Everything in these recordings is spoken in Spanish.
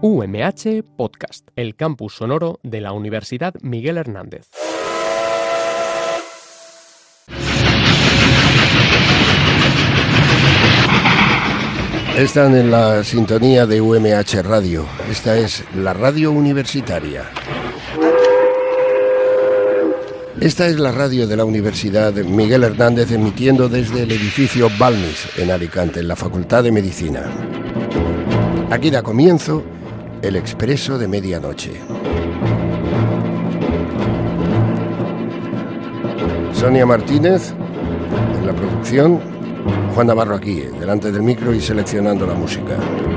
UMH Podcast, el campus sonoro de la Universidad Miguel Hernández. Están en la sintonía de UMH Radio. Esta es la radio universitaria. Esta es la radio de la Universidad Miguel Hernández, emitiendo desde el edificio Balmis, en Alicante, en la Facultad de Medicina. Aquí da comienzo el Expreso de Medianoche. Sonia Martínez en la producción, Juan Navarro aquí, delante del micro y seleccionando la música.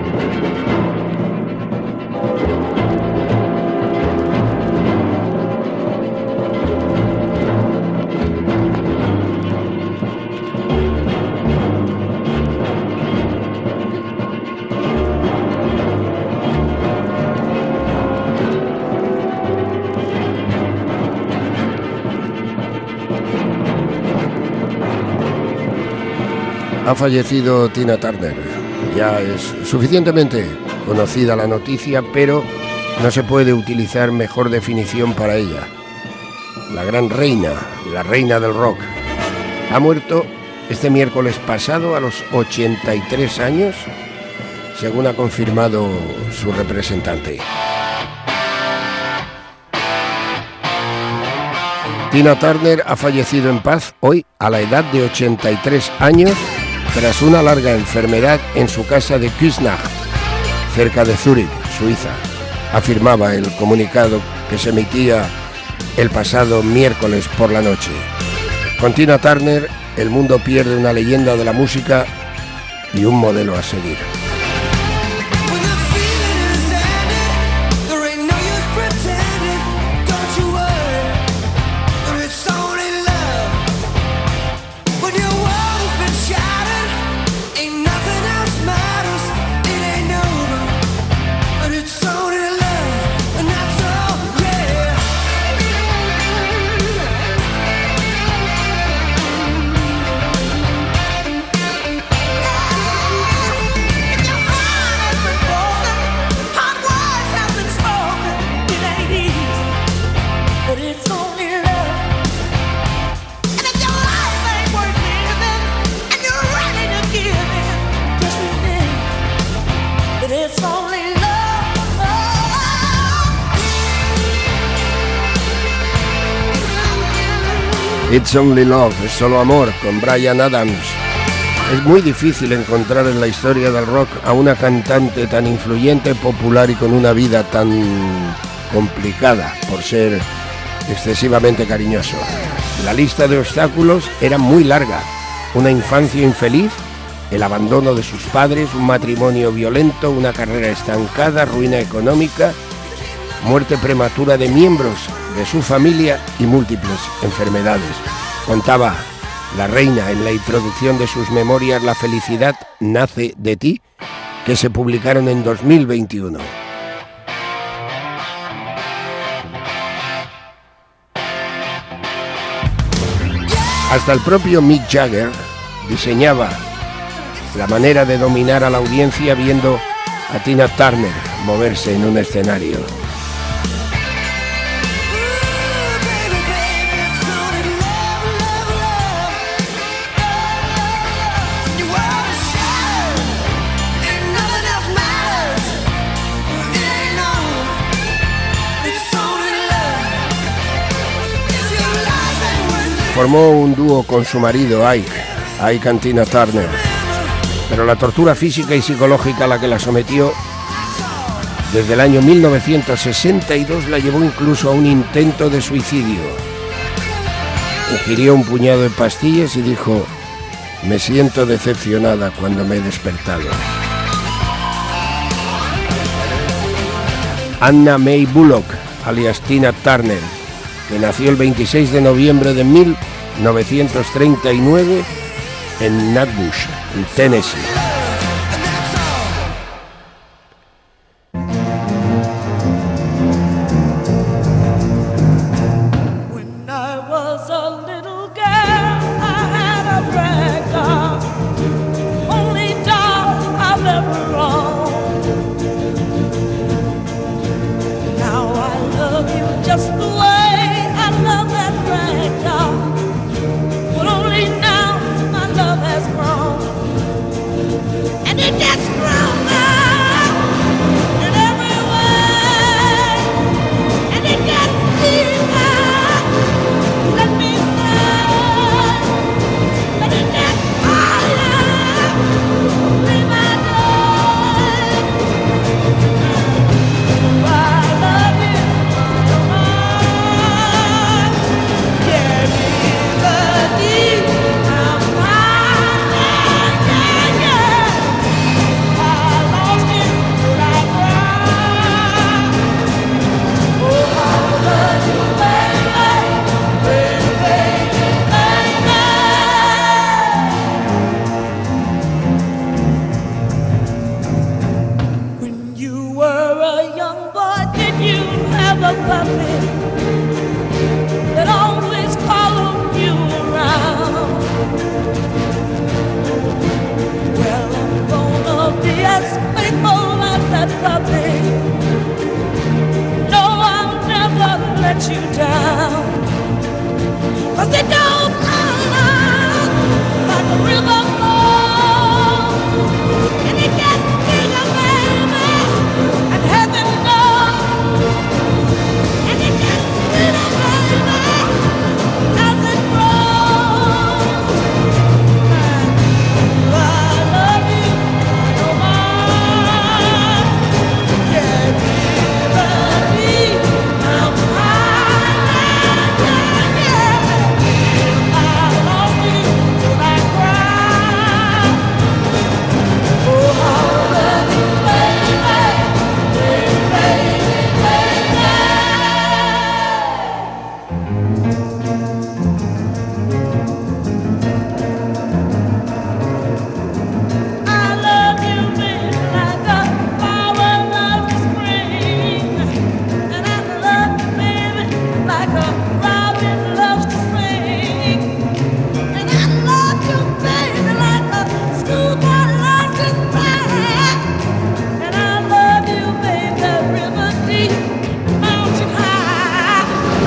Ha fallecido Tina Turner. Ya es suficientemente conocida la noticia, pero no se puede utilizar mejor definición para ella. La gran reina, la reina del rock. Ha muerto este miércoles pasado a los 83 años, según ha confirmado su representante. Tina Turner ha fallecido en paz hoy a la edad de 83 años, tras una larga enfermedad en su casa de Küsnacht, cerca de Zúrich, Suiza, afirmaba el comunicado que se emitía el pasado miércoles por la noche. Con Tina Turner, el mundo pierde una leyenda de la música y un modelo a seguir. It's Only Love, es solo amor, con Bryan Adams. Es muy difícil encontrar en la historia del rock a una cantante tan influyente, popular y con una vida tan complicada por ser excesivamente cariñoso. La lista de obstáculos era muy larga. Una infancia infeliz, el abandono de sus padres, un matrimonio violento, una carrera estancada, ruina económica, muerte prematura de miembros de su familia y múltiples enfermedades. Contaba la reina en la introducción de sus memorias La felicidad nace de ti, que se publicaron en 2021. Hasta el propio Mick Jagger diseñaba la manera de dominar a la audiencia viendo a Tina Turner moverse en un escenario. Formó un dúo con su marido Ike and Tina Turner, pero la tortura física y psicológica a la que la sometió desde el año 1962 la llevó incluso a un intento de suicidio. Ingirió un puñado de pastillas y dijo: "Me siento decepcionada cuando me he despertado". Anna May Bullock, alias Tina Turner, que nació el 26 de noviembre de 1939 en Natchitoches, en Tennessee. puppy that always followed you around. Well, I'm gonna be as faithful as that puppy. No, I'll never let you down. 'Cause it goes on like a river flows, and it gets bigger, baby, and heaven knows, and it gets sweeter, baby, as it grows. And I love you, no one can ever be my mind. If I lost you, would I cry? Oh, I love you, baby, baby, baby. I love you, baby, like a flower loves the spring. And I love you, baby, like a robin loves to sing. And I love you, baby, like a schoolboy loves his bag. And I love you, baby, river deep, mountain high.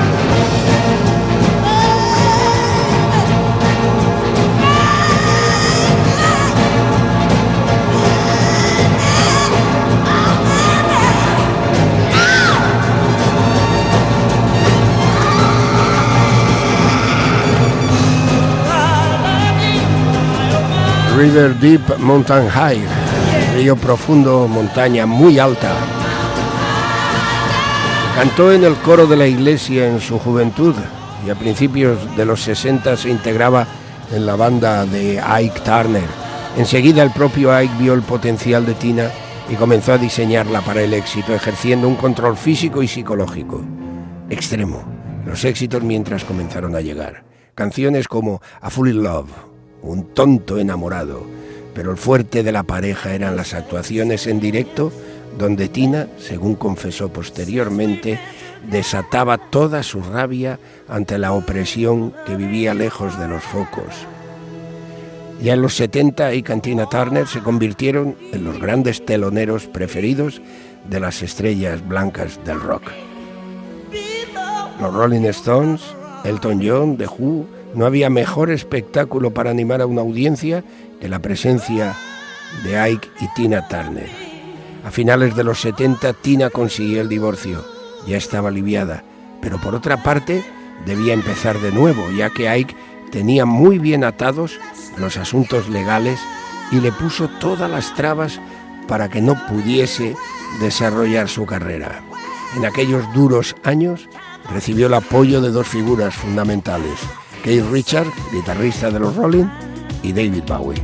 River Deep, Mountain High, río profundo, montaña muy alta. Cantó en el coro de la iglesia en su juventud y a principios de los 60 se integraba en la banda de Ike Turner. Enseguida el propio Ike vio el potencial de Tina y comenzó a diseñarla para el éxito, ejerciendo un control físico y psicológico extremo. Los éxitos mientras comenzaron a llegar. Canciones como A Fool in Love, Un tonto enamorado, pero el fuerte de la pareja eran las actuaciones en directo, donde Tina, según confesó posteriormente, desataba toda su rabia ante la opresión que vivía lejos de los focos. Ya en los 70, Ike y Tina Turner se convirtieron en los grandes teloneros preferidos de las estrellas blancas del rock. Los Rolling Stones, Elton John, The Who, no había mejor espectáculo para animar a una audiencia que la presencia de Ike y Tina Turner. A finales de los 70, Tina consiguió el divorcio. Ya estaba aliviada, pero por otra parte debía empezar de nuevo, ya que Ike tenía muy bien atados los asuntos legales y le puso todas las trabas para que no pudiese desarrollar su carrera. En aquellos duros años recibió el apoyo de dos figuras fundamentales, Keith Richards, guitarrista de los Rolling, y David Bowie.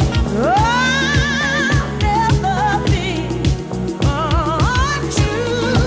I'll never be untrue.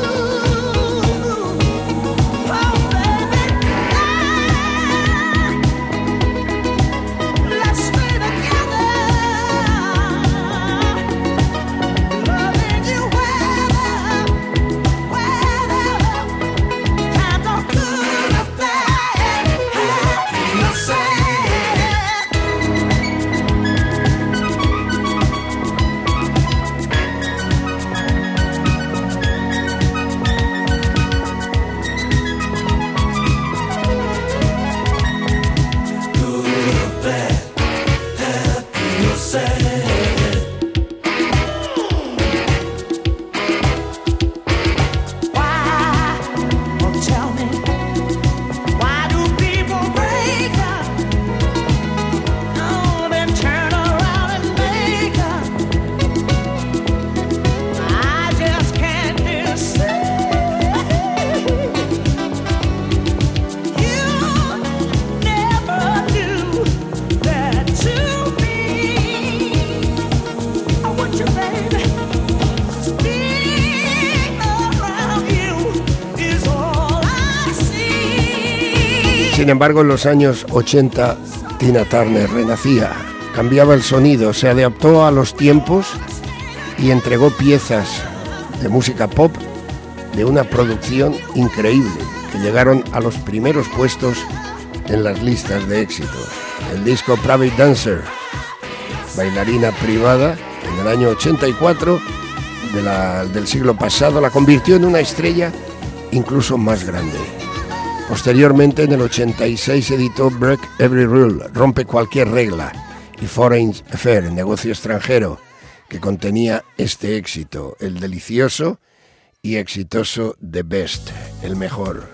Sin embargo, en los años 80, Tina Turner renacía, cambiaba el sonido, se adaptó a los tiempos y entregó piezas de música pop de una producción increíble, que llegaron a los primeros puestos en las listas de éxitos. El disco Private Dancer, bailarina privada, en el año 84 del siglo pasado, la convirtió en una estrella incluso más grande. Posteriormente, en el 86, editó Break Every Rule, Rompe Cualquier Regla, y Foreign Affair, Negocio Extranjero, que contenía este éxito, el delicioso y exitoso The Best, el mejor.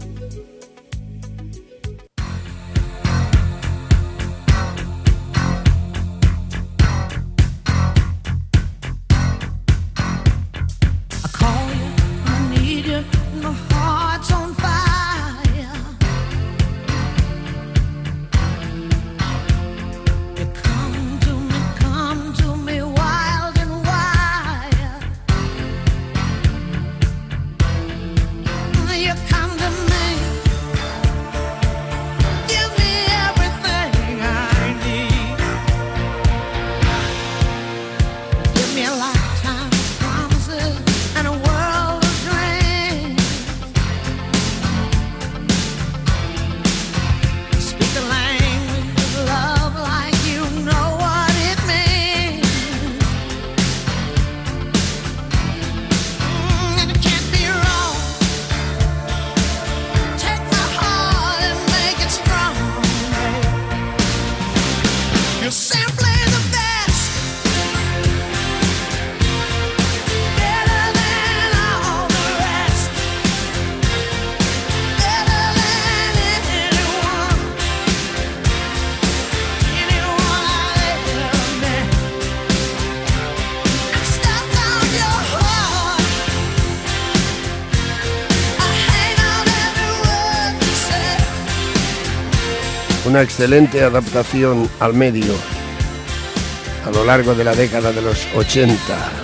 Una excelente adaptación al medio a lo largo de la década de los 80.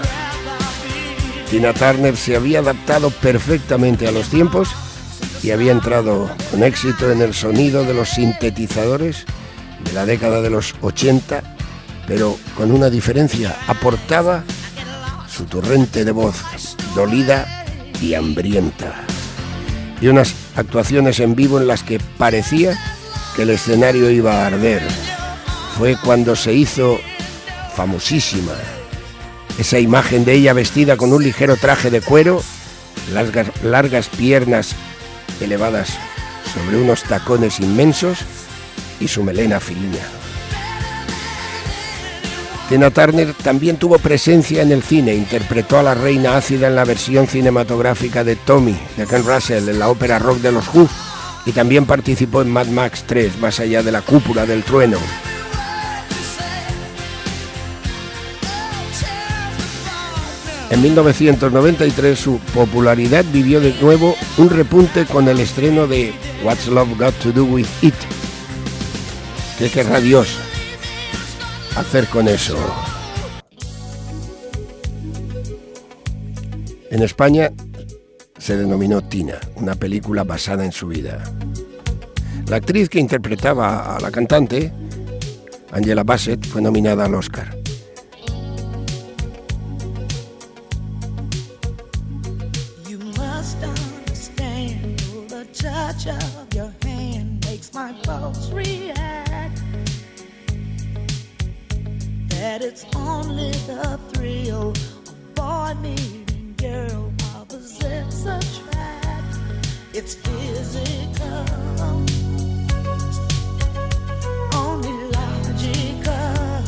Tina Turner se había adaptado perfectamente a los tiempos y había entrado con éxito en el sonido de los sintetizadores de la década de los 80, pero con una diferencia: aportaba su torrente de voz dolida y hambrienta, y unas actuaciones en vivo en las que parecía que el escenario iba a arder. Fue cuando se hizo famosísima esa imagen de ella vestida con un ligero traje de cuero, largas piernas elevadas sobre unos tacones inmensos y su melena filina. Tina Turner también tuvo presencia en el cine, interpretó a la reina ácida en la versión cinematográfica de Tommy, de Ken Russell, en la ópera rock de los Who, y también participó en Mad Max 3, Más allá de la cúpula del trueno. En 1993 su popularidad vivió de nuevo un repunte con el estreno de What's Love Got to Do With It. ¿Qué querrá Dios hacer con eso? En España se denominó Tina, una película basada en su vida. La actriz que interpretaba a la cantante, Angela Bassett, fue nominada al Oscar. You must understand, the touch of your hand makes my pulse react. That it's only the thrill of boy meeting girl. Opposites attract, it's physical, only logical.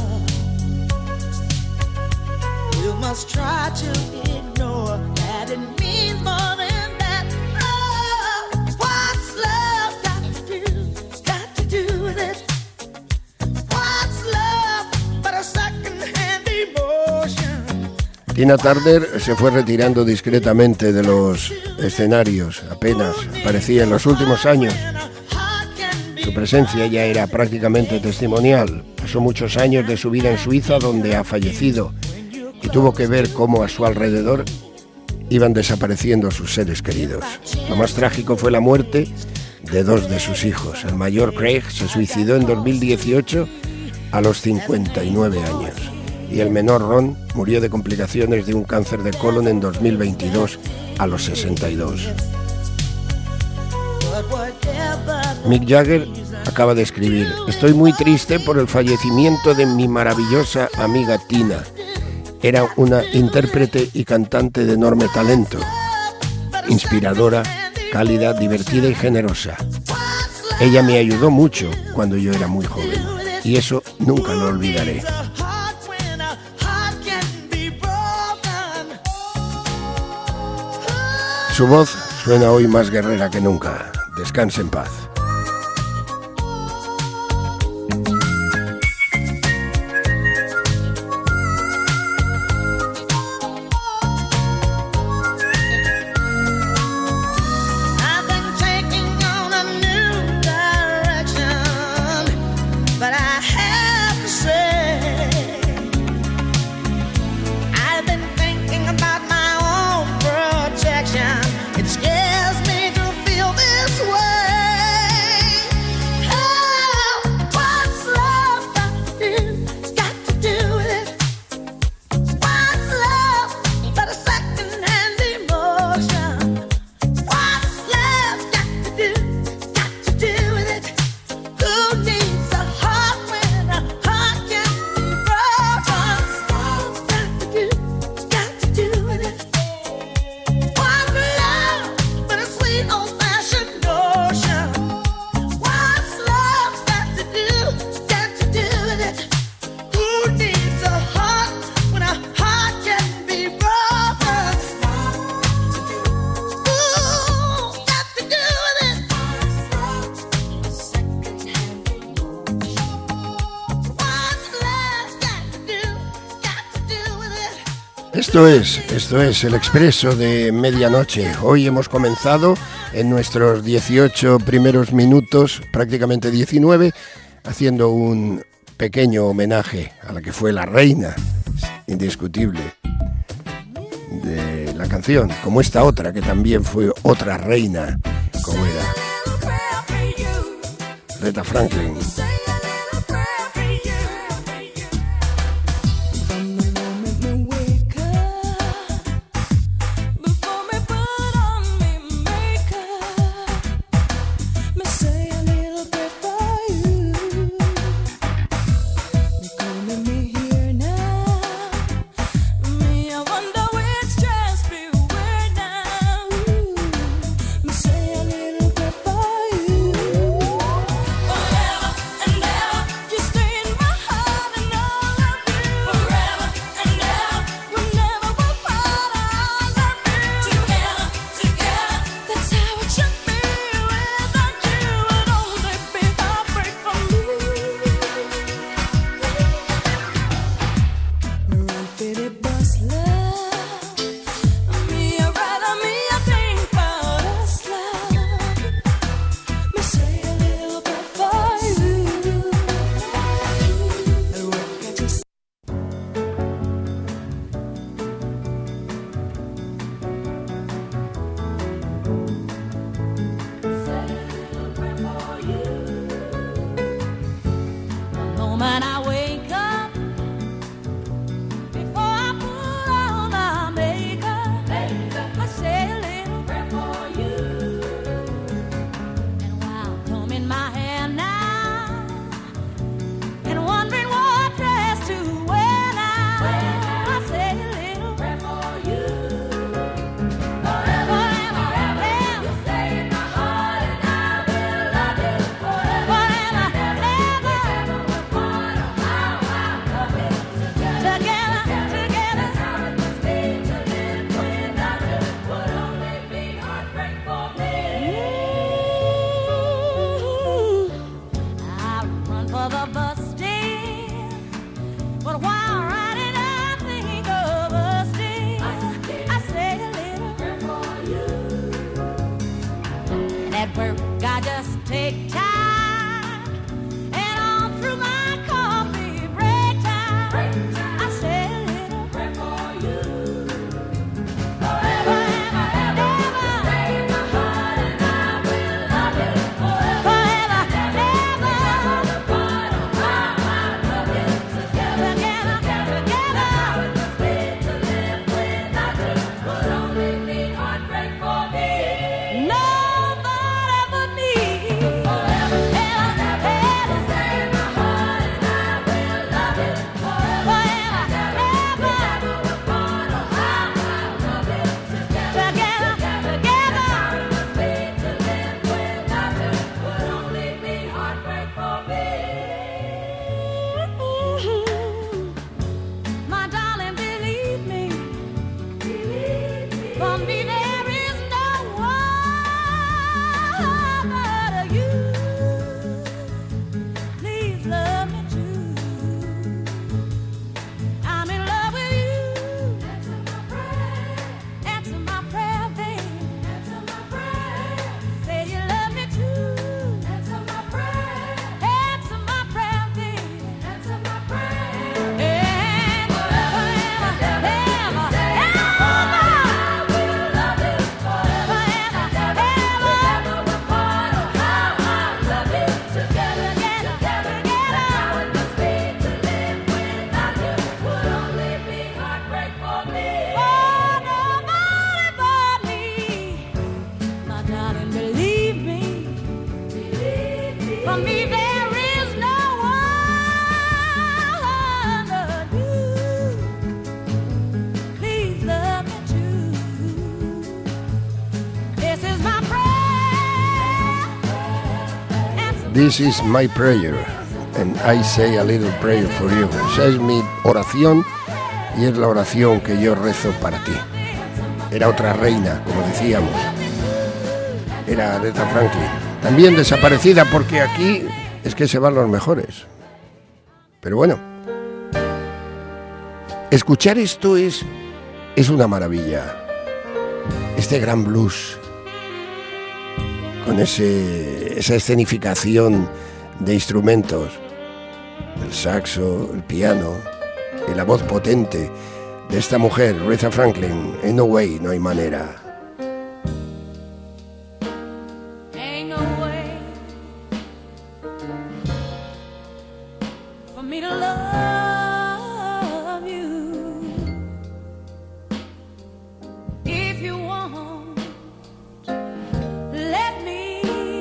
You must try to ignore that it means more than that. Oh, what's love got to do with it? What's love but a second-hand emotion? Tina Turner se fue retirando discretamente de los escenarios, apenas aparecía en los últimos años. Su presencia ya era prácticamente testimonial. Pasó muchos años de su vida en Suiza, donde ha fallecido, y tuvo que ver cómo a su alrededor iban desapareciendo sus seres queridos. Lo más trágico fue la muerte de 2 de sus hijos. El mayor, Craig, se suicidó en 2018 a los 59 años. Y el menor, Ron, murió de complicaciones de un cáncer de colon en 2022 a los 62. Mick Jagger acaba de escribir: estoy muy triste por el fallecimiento de mi maravillosa amiga Tina. Era una intérprete y cantante de enorme talento, inspiradora, cálida, divertida y generosa. Ella me ayudó mucho cuando yo era muy joven y eso nunca lo olvidaré. Su voz suena hoy más guerrera que nunca. Descanse en paz. Esto es el Expreso de Medianoche. Hoy hemos comenzado en nuestros 18 primeros minutos, prácticamente 19, haciendo un pequeño homenaje a la que fue la reina indiscutible de la canción, como esta otra que también fue otra reina, como era Aretha Franklin. And For me there is no one but you. Please love me too. This is my prayer. This is my prayer, and I say a little prayer for you. Esa es mi oración y es la oración que yo rezo para ti. Era otra reina, como decíamos. Era Aretha Franklin. También desaparecida porque aquí es que se van los mejores. Pero bueno, escuchar esto es una maravilla. Este gran blues, con esa escenificación de instrumentos, el saxo, el piano y la voz potente de esta mujer, Aretha Franklin. Ain't no way, no hay manera. Ain't no way for me to love you. If you want, let me.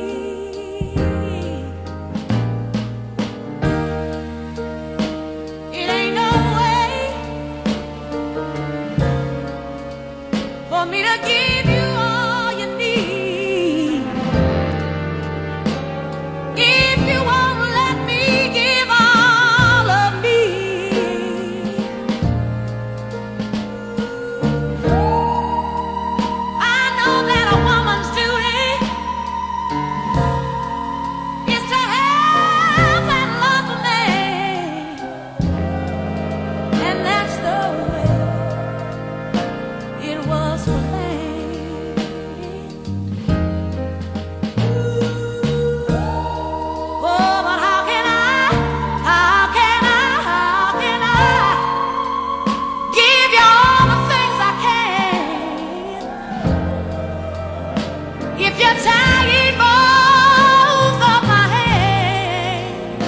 It ain't no way for me to give you all you need. If you won't let me give all of me, I know that a woman's duty is to help and love a man, and that's the way it was for me. Oh, but how can I give you all the things I can if you're tying both of my hands?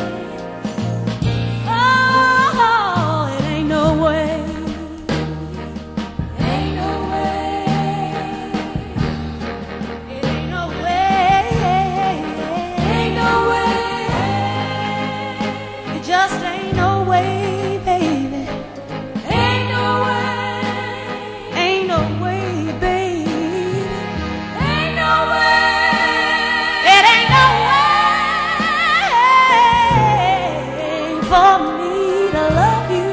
Oh, it ain't no way. Ain't no way. It ain't no way. Ain't no way. It just ain't no way, baby. Ain't no way. Ain't no way, baby. Ain't no way. It ain't no way for me to love you.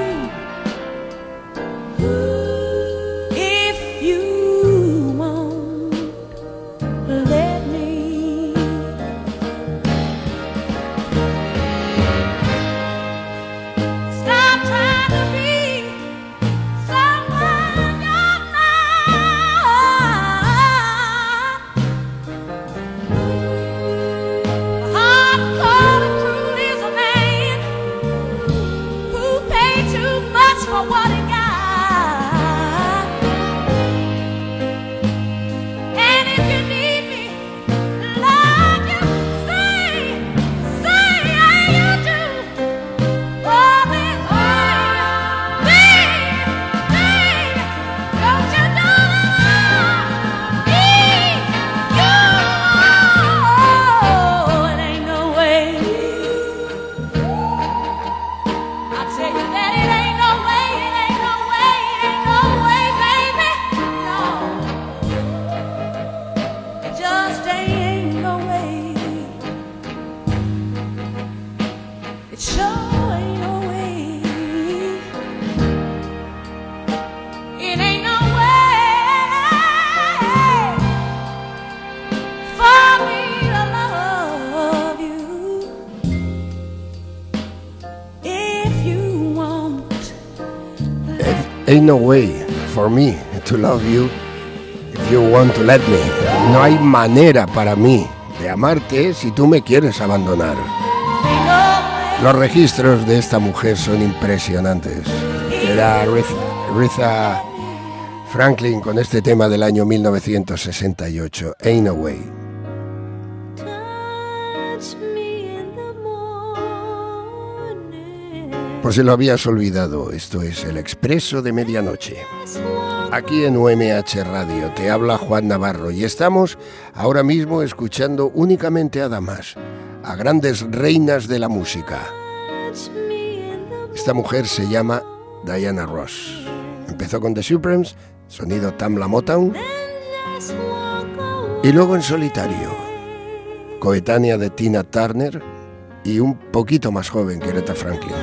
If you won't let me. Stop trying to be someone you're not. Hard-cold and cruel is a man who paid too much for what he got. And if you need me, like you say how you do. Oh, baby, don't you know that I need you? It ain't no way. I tell you that it ain't no way, it ain't no way, it ain't no way, baby. No, it just ain't no way. It sure ain't no way. It ain't no way for me to love you. If you want, Ain't no way for me to love you if you want to let me. No hay manera para mí de amarte si tú me quieres abandonar. ain't no way. Los registros de esta mujer son impresionantes. Era Aretha Franklin con este tema del año 1968, Ain't No Way. Touch me in the morning. Por si lo habías olvidado, esto es El Expreso de Medianoche. Aquí en UMH Radio te habla Juan Navarro y estamos ahora mismo escuchando únicamente a damas. a grandes reinas de la música. Esta mujer se llama Diana Ross. Empezó con The Supremes, sonido Tamla Motown, y luego en solitario, coetánea de Tina Turner y un poquito más joven que Aretha Franklin.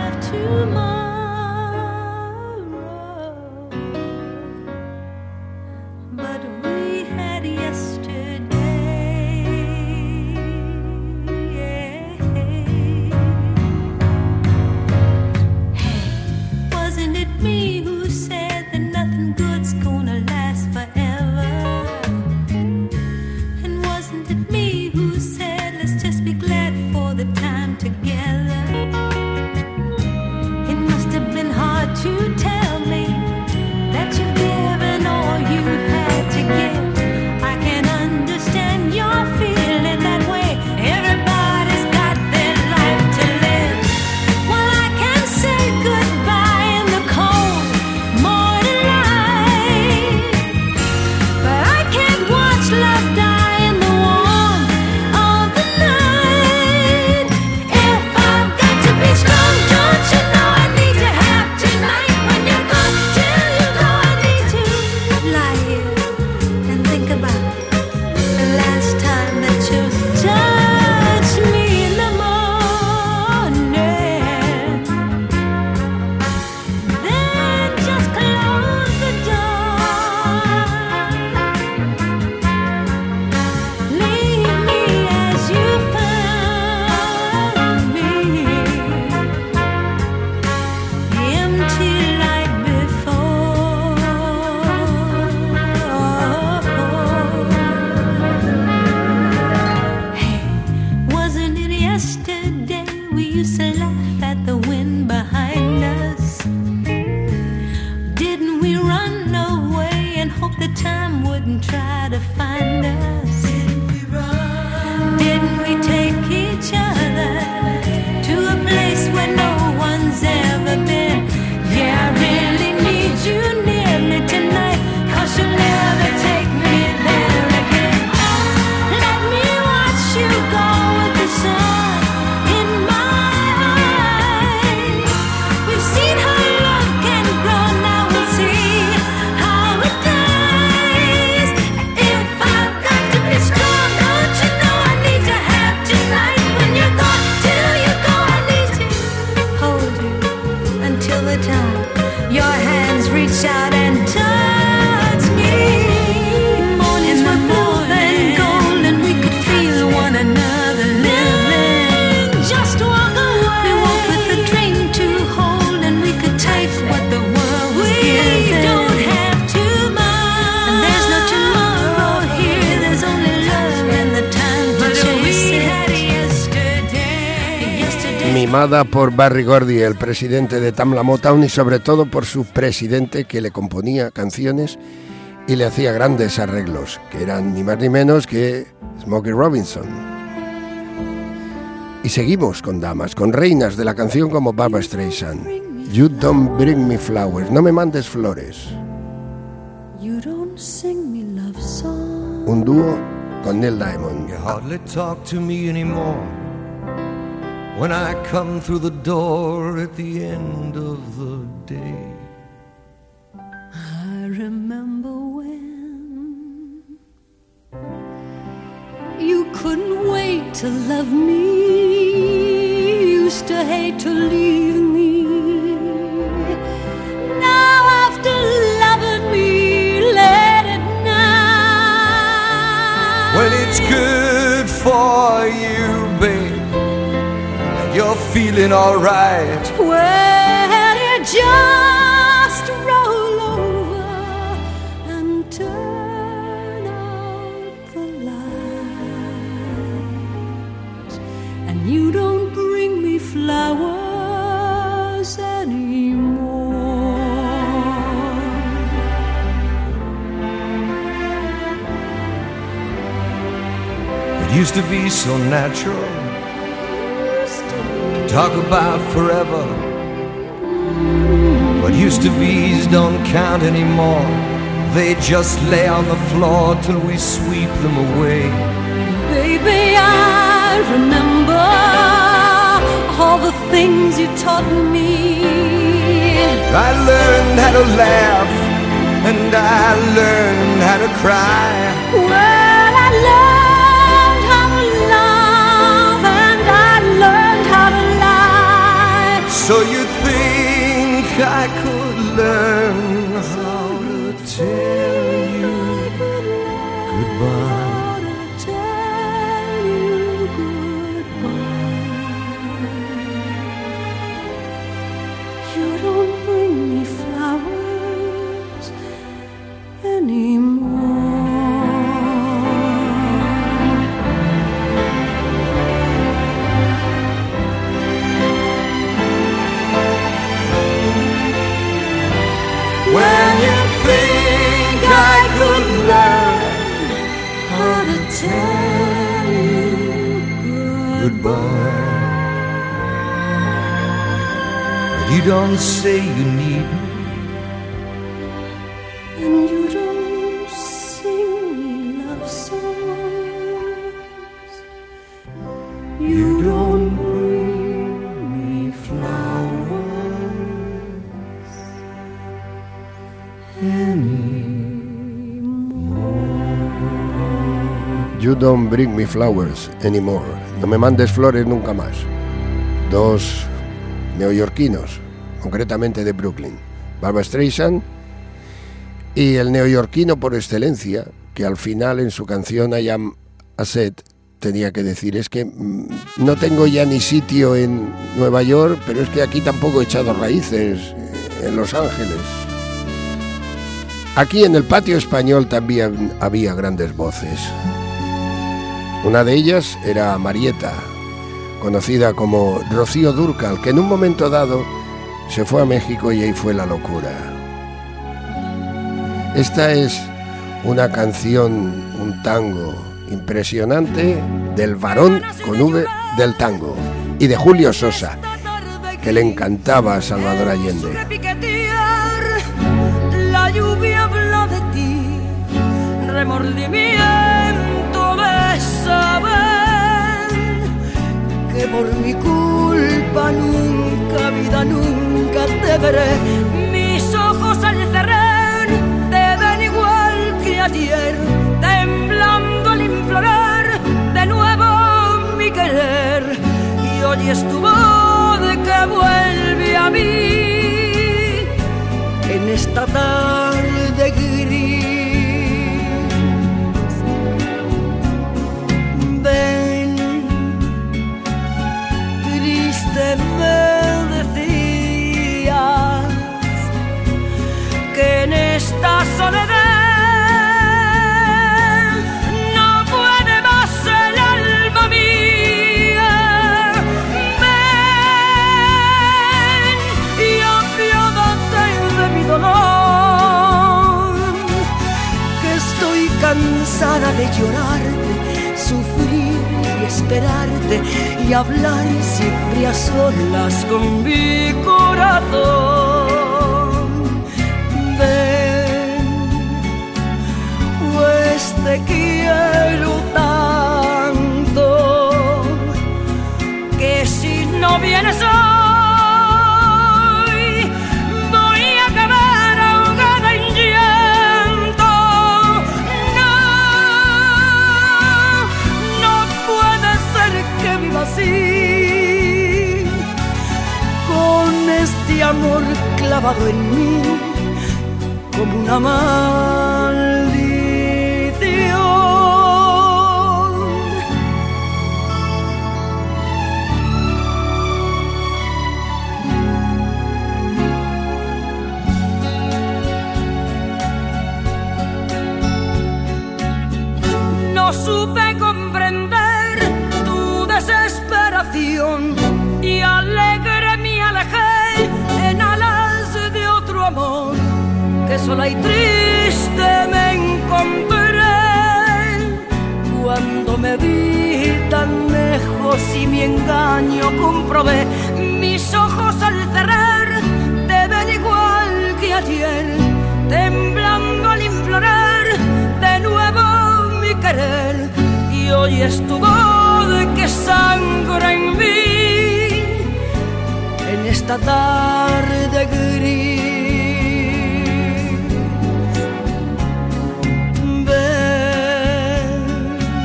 Mimada por Berry Gordy, el presidente de Tamla Motown, y sobre todo por su presidente, que le componía canciones y le hacía grandes arreglos, que eran ni más ni menos que Smokey Robinson. Y seguimos con damas, con reinas de la canción como Barbra Streisand. You don't bring me flowers, no me mandes flores. You don't sing me love songs. Un dúo con Neil Diamond. You hardly talk to me anymore when I come through the door at the end of the day. I remember when you couldn't wait to love me, used to hate to leave me. Now after loving me late at night, When it's good for you, babe, you're feeling alright. well, you just roll over and turn out the lights, and you don't bring me flowers anymore. It used to be so natural to talk about forever, but used to be's don't count anymore. They just lay on the floor till we sweep them away. Baby, I I remember all the things you taught me. I learned how to laugh and I learned how to cry. Well, I learned how to love and I learned how to lie. So you think I could learn how to tell you goodbye? You don't bring me flowers anymore. When you think I could learn How to tell you goodbye, but you don't say you need me. and you don't sing me love songs. You don't bring me flowers You don't bring me flowers anymore. No me mandes flores nunca más. Dos neoyorquinos, concretamente de Brooklyn, Barbra Streisand y el neoyorquino por excelencia, que al final en su canción I Am a Set tenía que decir, es que no tengo ya ni sitio en Nueva York, pero es que aquí tampoco he echado raíces en Los Ángeles. Aquí en el patio español también había grandes voces. Una de ellas era Marieta, conocida como Rocío Dúrcal, que en un momento dado se fue a México y ahí fue la locura. Esta es una canción, un tango impresionante del varón con V del tango y de Julio Sosa, que le encantaba a Salvador Allende. La lluvia habla de ti, remordimiento de saber que por mi culpa nunca, vida, nunca te veré. Mis ojos al cerrar te ven igual que ayer, temblando al implorar de nuevo mi querer. Y oyes tu voz que vuelve a mí en esta tarde gris. Ven, triste me decías que en esta soledad no puede más el alma mía. Ven y apiádate de mi dolor, que estoy cansada de llorarte, sufrir y esperarte y hablar siempre a solas con mi corazón. Ven, pues te quiero tanto que si no vienes hoy voy a acabar ahogada en llanto. No puede ser que viva así, con este amor clavado en mí como una maldición. No supe comprender tu desesperación y alegre me alejé en alas de otro amor, que sola y triste me encontré cuando me vi tan lejos y mi engaño comprobé. Mis ojos al cerrar te ven igual que ayer, temblando al implorar de nuevo mi querer. Y oyes tu voz que de sangre en mí en esta tarde gris. Ven,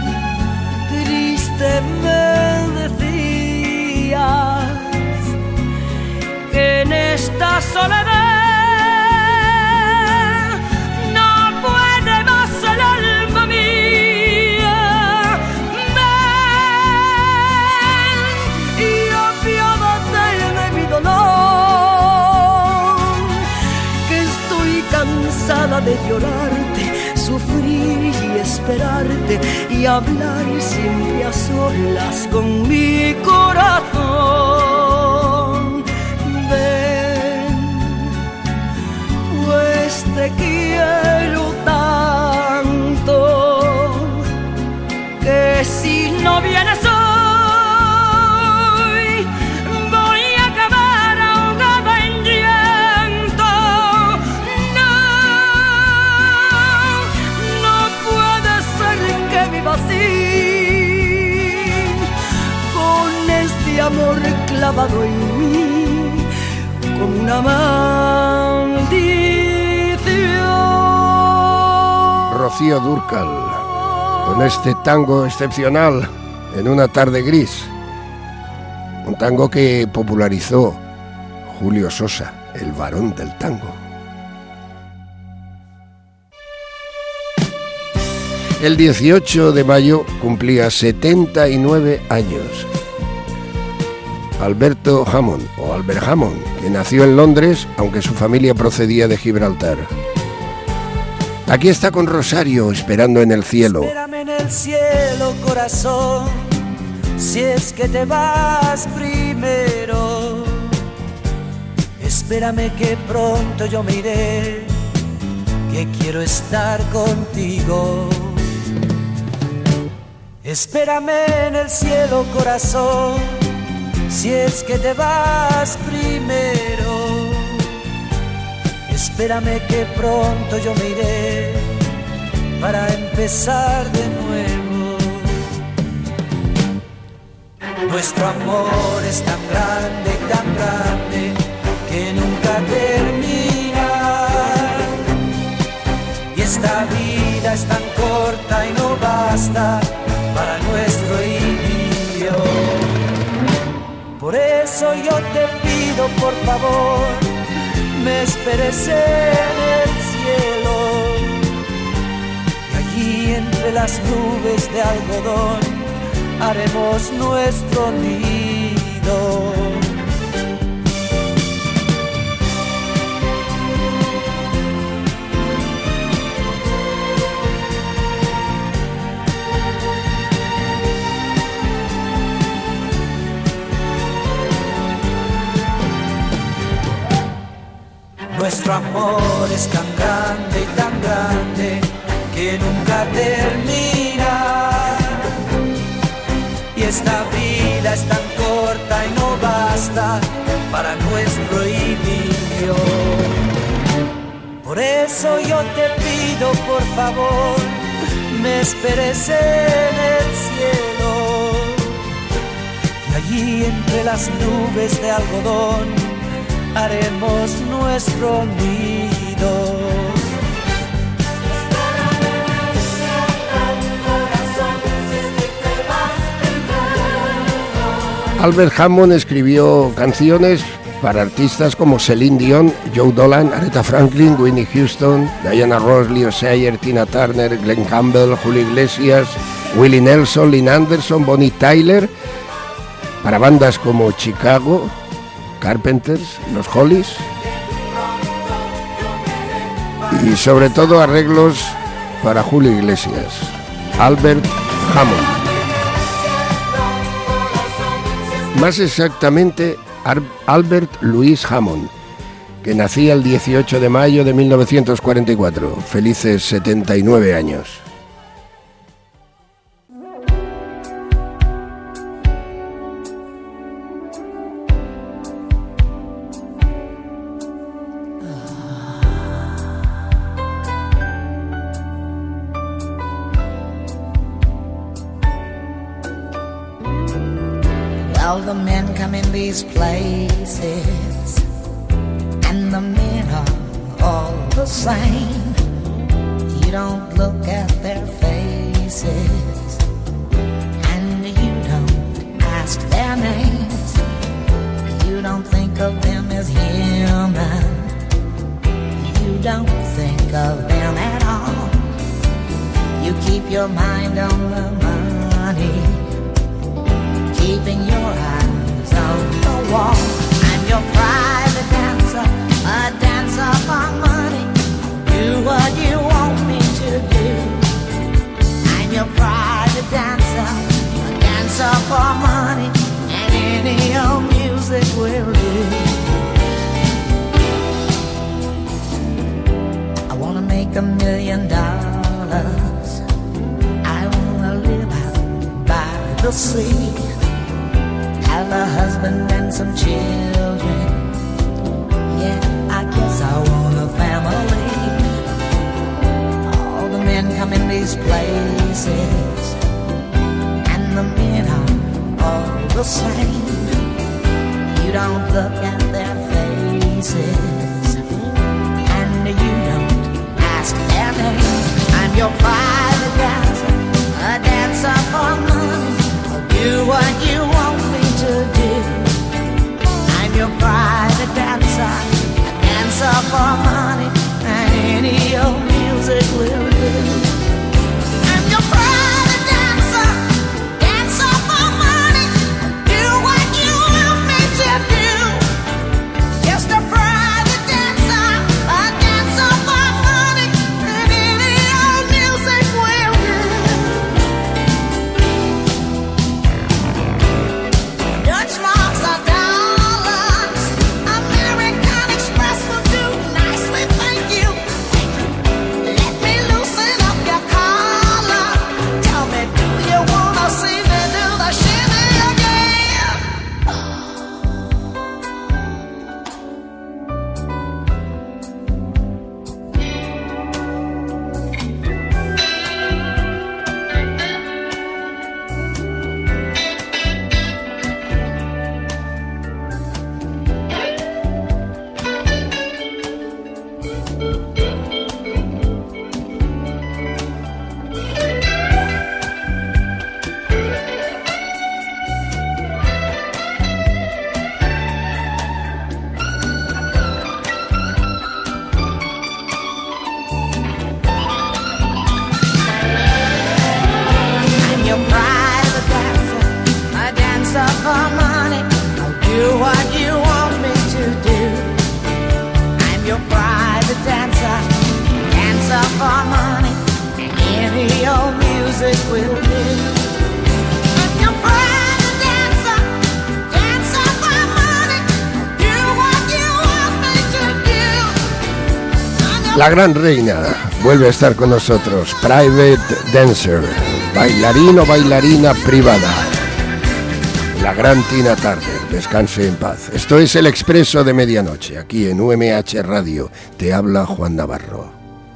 triste me decías que en esta soledad no puede más el alma mía. Ven y apiádate de mi dolor, que estoy cansada de llorarte, sufrir y esperarte y hablar siempre a solas con mi corazón. Ven, pues te quiero tanto que si no vienes hoy voy a acabar ahogada en llanto. No puede ser que viva así, con este amor clavado en mí como una maldición. Rocío Dúrcal, con este tango excepcional, En una tarde gris. Un tango que popularizó Julio Sosa, el varón del tango. El 18 de mayo cumplía 79 años Alberto Hammond, o Albert Hammond, que nació en Londres, aunque su familia procedía de Gibraltar. Aquí está con Rosario, Esperando en el cielo. Espérame en el cielo, corazón, si es que te vas primero. Espérame que pronto yo me iré, que quiero estar contigo. Espérame en el cielo, corazón, si es que te vas primero. Espérame que pronto yo me iré para empezar de nuevo. Nuestro amor es tan grande que nunca termina. Y esta vida es tan corta y no basta para nuestro idilio. Por eso yo te pido, por favor, me esperes en el cielo, y allí entre las nubes de algodón haremos nuestro nido. Nuestro amor es tan grande que nunca termina. Y esta vida es tan corta y no basta para nuestro idilio. Por eso yo te pido, por favor, me esperes en el cielo, y allí entre las nubes de algodón haremos nuestro nido. Albert Hammond escribió canciones para artistas como Celine Dion, Joe Dolan, Aretha Franklin, Whitney Houston, Diana Ross, Leo Sayer, Tina Turner, Glenn Campbell, Julio Iglesias, Willie Nelson, Lynn Anderson, Bonnie Tyler, para bandas como Chicago, Carpenters, Los Hollies, y sobre todo arreglos para Julio Iglesias. Albert Hammond. Más exactamente, Albert Louis Hammond, que nacía el 18 de mayo de 1944. Felices 79 años. Well, the men come in these places, and the men are all the same. You don't look at their faces, and you don't ask their names. You don't think of them as human. You don't think of them at all. You keep your mind on the money, keeping your eyes on the wall. I'm your private dancer, a dancer for money. Do what you want me to do. I'm your private dancer, a dancer for money, and any old music will do. I wanna make $1 million. I wanna live out by the sea, have a husband and some children. Yeah, I guess I want a family. All the men come in these places, and the men are all the same. You don't look at their faces, and you don't ask their name. I'm your private dancer, a dancer for money. I'll do what you want me to do. I'm your private dancer, a dancer for money, and any old music will do. I'm your private dancer, dancer for money. I'll do what you want me to do. Just a private dancer, a dancer for money, and any old music will do. Dutch marks are dollars, American Express will do nicely, thank you. Let me loosen up your collar. Tell me, do you wanna see me do the shimmy again? I'm your private dancer, a dancer for money. I'll do what you want me to do. I'm your private dancer, dancer for money, and any old music will do. I'm your private dancer, dancer for money. I'll do what you want me to do. I'm your La gran reina vuelve a estar con nosotros, Private Dancer, bailarín o bailarina privada. La gran Tina Turner, descanse en paz. Esto es El Expreso de Medianoche, aquí en UMH Radio. Te habla Juan Navarro.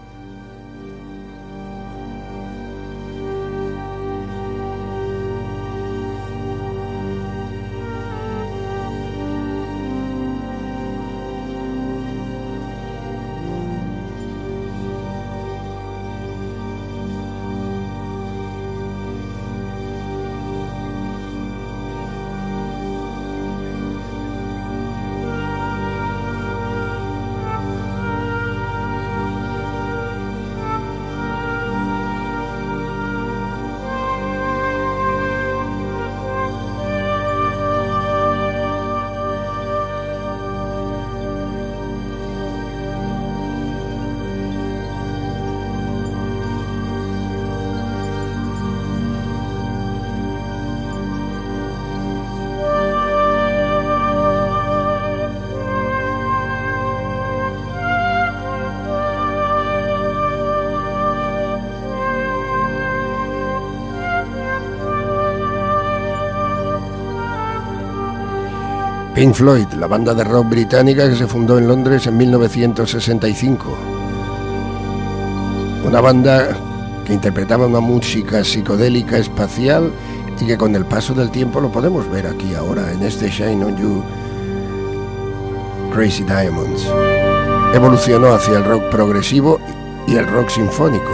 Pink Floyd, la banda de rock británica que se fundó en Londres en 1965. Una banda que interpretaba una música psicodélica espacial y que con el paso del tiempo lo podemos ver aquí ahora en este Shine on You Crazy Diamonds. Evolucionó hacia el rock progresivo y el rock sinfónico.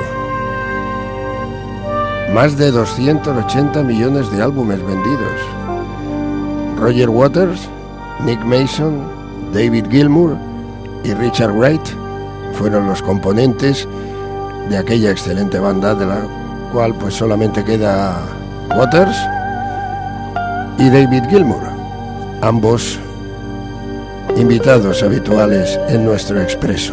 Más de 280 millones de álbumes vendidos. Roger Waters, Nick Mason, David Gilmour y Richard Wright fueron los componentes de aquella excelente banda, de la cual pues solamente queda Waters y David Gilmour, ambos invitados habituales en nuestro Expreso.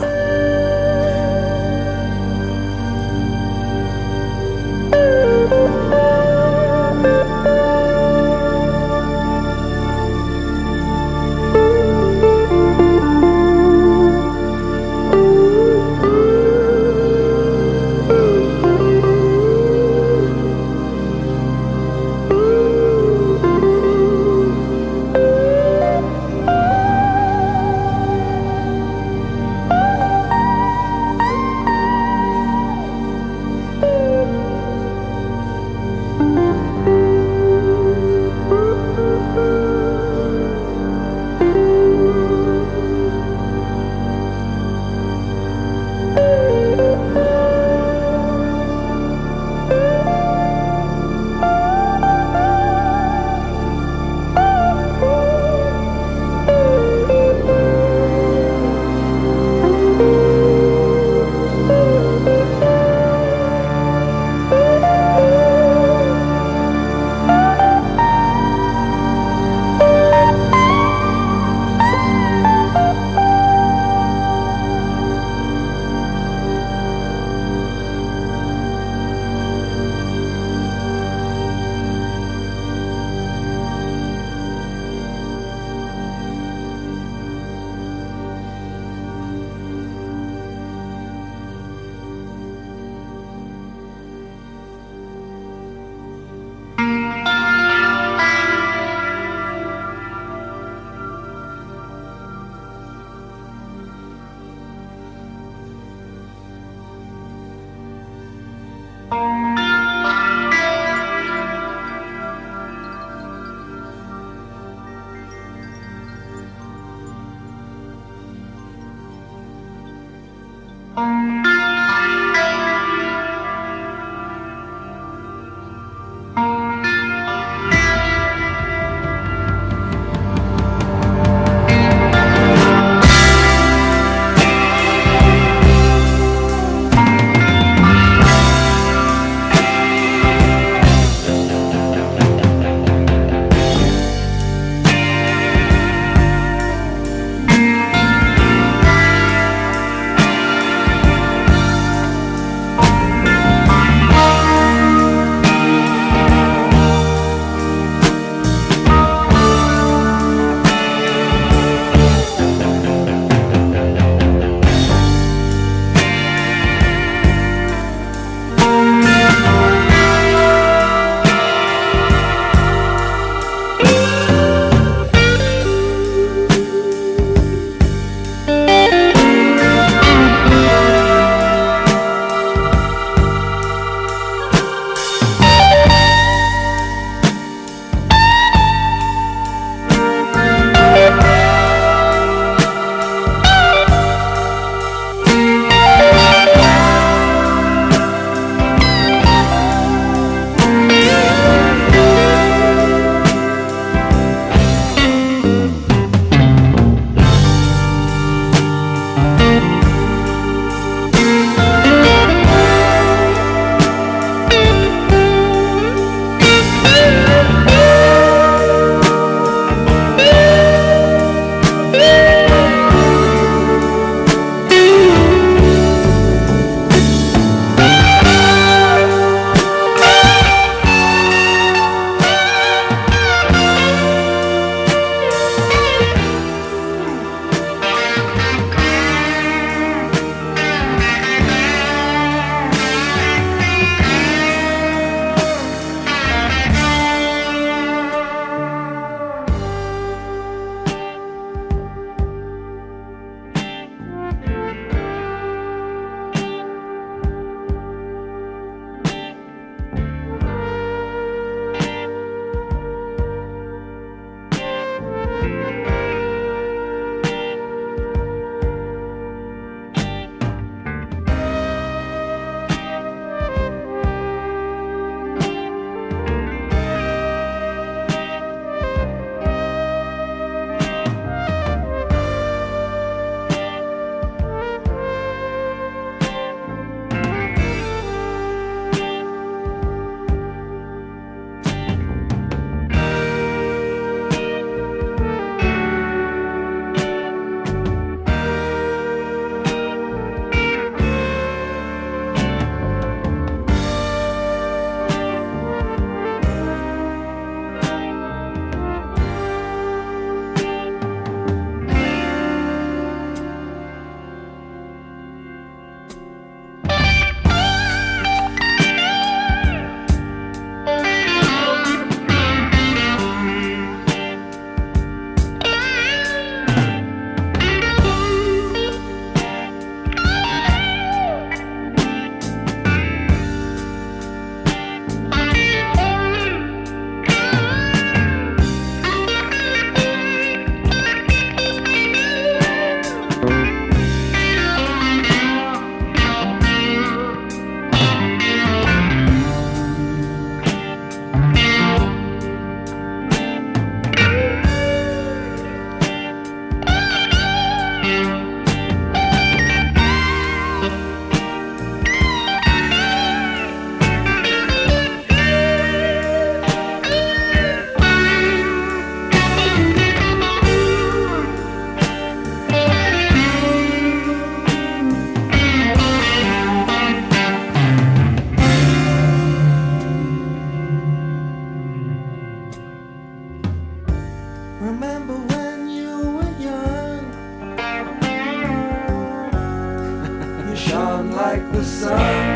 the sun.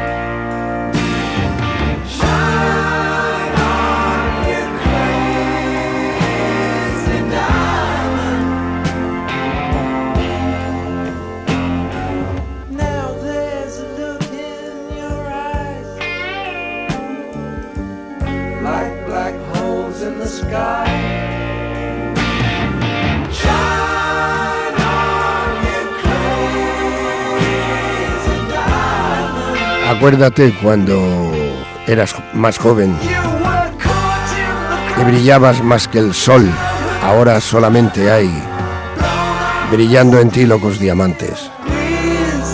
Shine on, you crazy diamond. Now there's a look in your eyes, like black holes in the sky. Shine on, you crazy diamond. Acuérdate cuando eras más joven You were caught in the y brillabas más que el sol. Ahora solamente hay brillando en ti locos diamantes. breeze.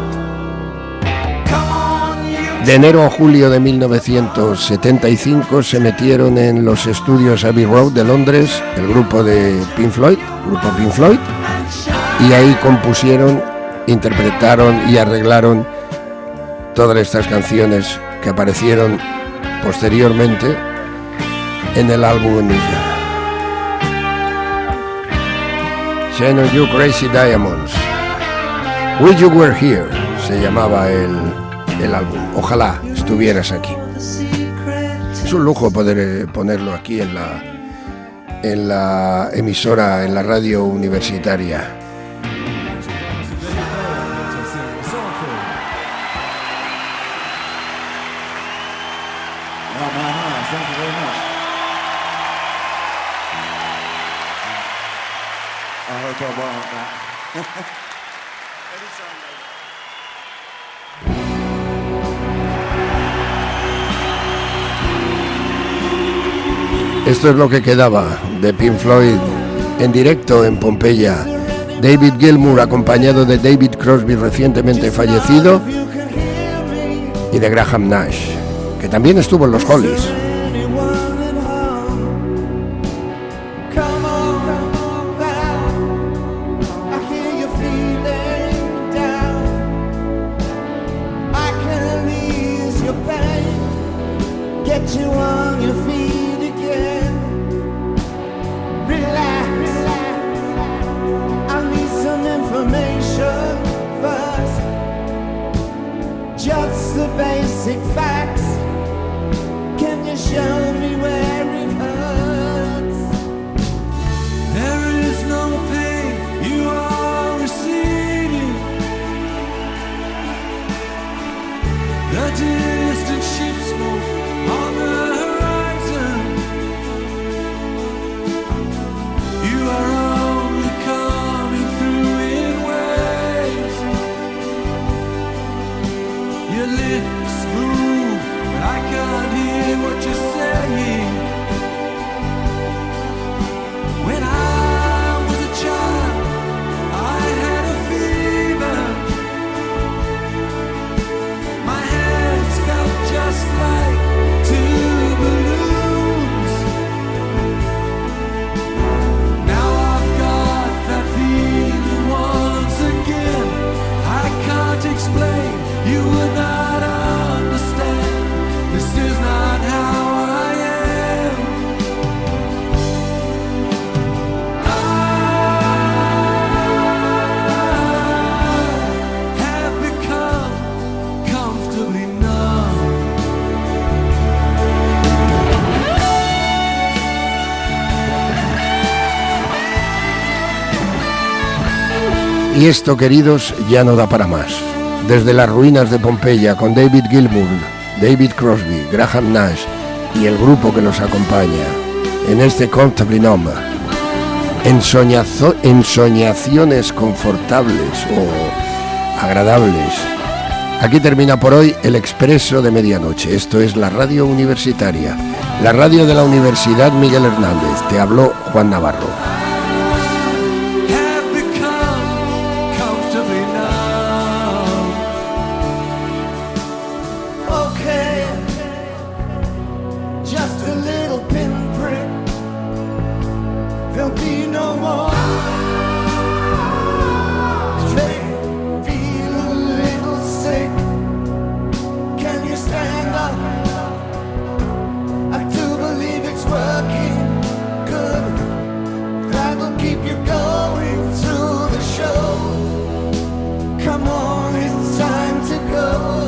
Come on, you De enero a julio de 1975 se metieron en los estudios Abbey Road de Londres el grupo Pink Floyd, y ahí compusieron, interpretaron y arreglaron todas estas canciones que aparecieron posteriormente en el álbum Shine on You Crazy Diamonds. Wish You Were Here se llamaba el álbum. Ojalá estuvieras aquí. Es un lujo poder ponerlo aquí en la emisora, en la radio universitaria. Thank you very much. I hope I won't that. Esto es lo que quedaba de Pink Floyd en directo en Pompeya. David Gilmour acompañado de David Crosby recientemente fallecido y de Graham Nash, que también estuvo en los Hollies. Y esto, queridos, ya no da para más. Desde las ruinas de Pompeya, con David Gilmour, David Crosby, Graham Nash y el grupo que los acompaña, en este Comfortably Numb, ensoñaciones confortables o agradables. Aquí termina por hoy el Expreso de Medianoche. Esto es la radio universitaria, la radio de la Universidad Miguel Hernández. Te habló Juan Navarro. Come on, it's time to go.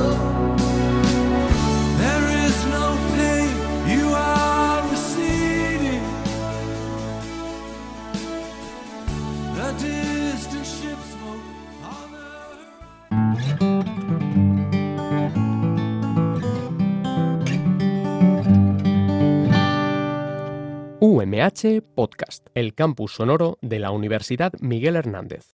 UMH Podcast, el campus sonoro de la Universidad Miguel Hernández.